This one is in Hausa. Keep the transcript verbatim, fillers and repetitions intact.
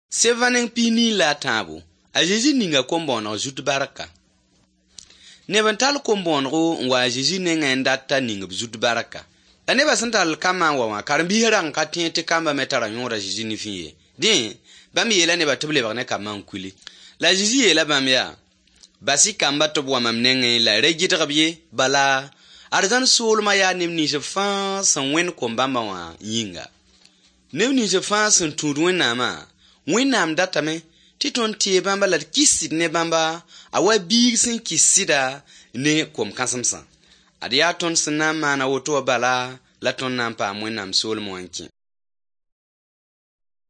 Sevaning pini la tabu. A Jésus ninga kombon zut baraka. Nebental kombon ro wa Jésus ninga ndata ninga zut baraka. La neba santal kama wa karambi herang katien te kamba metara nyora Jésus ni fiye. Din, bami yela neba tuble barne kama nkuli. La Jésus yela bami ya. Basi kamba to bwa mamnenge la rejit rabye bala. Arzan soul maya nimni je fan san wen kombamba wa yinga. Nimni je fan san tudwen nama. Wẽnnaam datame tɩ tõnd tɩ bãmba la d kɩsd ne bãmba a wa biig sẽn kɩsda ne kom-kãsemsã. Ad yaa tõnd sẽn na n maana woto wa bala la tõnd na n paam Wẽnnaam soolem wã n kẽ.